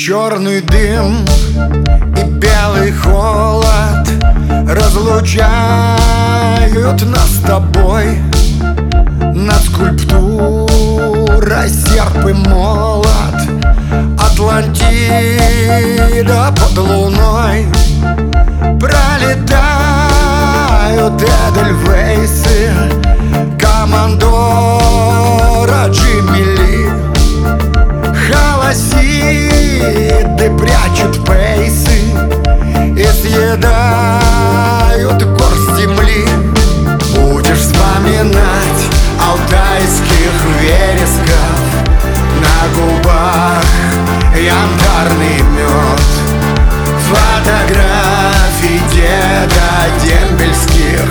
Черный дым и белый холод разлучают нас с тобой. Над скульптурой серп и молот, Атлантида под луной. Пролетают эдельвейсы командора Джимми Ли. Холосиды прячут пейсы и съедают горсть земли. Будешь вспоминать алтайских вересков, на губах янтарный мед, фотографии деда дембельских,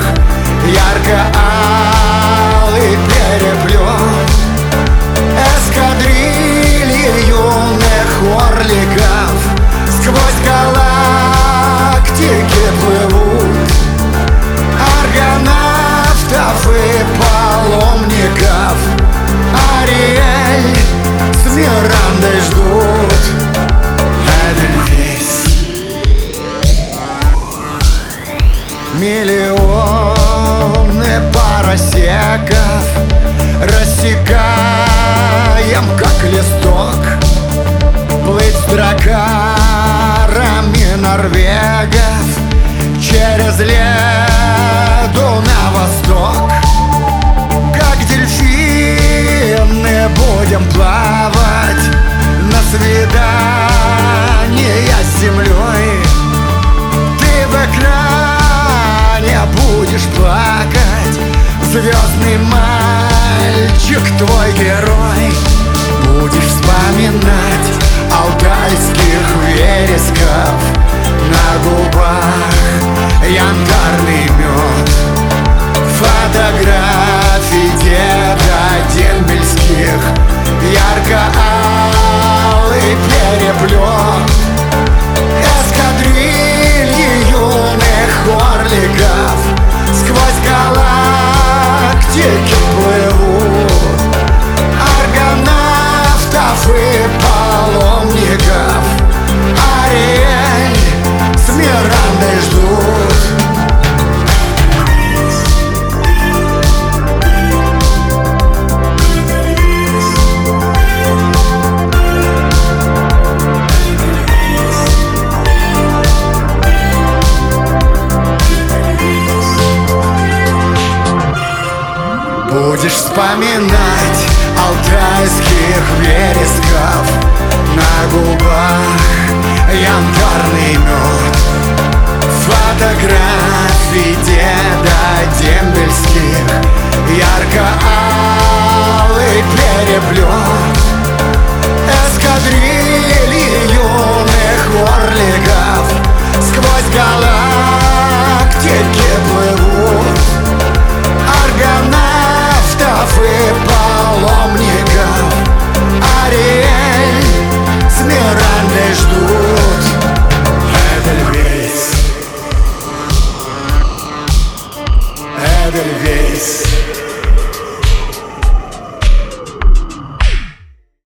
ярко-алый переплет. Эскадрильи юных орликов сквозь галактики плывут. Аргонавтов и паломников Ариэль с Мирандой ждут. Эдельвейс. Миллионы парасеков рассекаем, как листок. Плыть с дракарами норвегов через лету на восток. Как дельфины будем плавать на свидание с землей. Ты в экране будешь плакать, звездный мальчик, твой герой. Будешь вспоминать алтайских вересков, на губах янтарный мед, фотографии деда дембельских, ярко-алый переплет. Эскадрильи юных орликов сквозь галактики плывут. Аргонавтов и паломников Ариэль с Мирандой ждут. Будешь вспоминать алтайских вересков, на губах янтарный мед, фотографии деда дембельских, ярко-алый переплет. Эскадрильи юных орликов сквозь галактики плывут. Аргонавтов и паломников Ариэль с Мирандой ждут. Эдельвейс. Эдельвейс.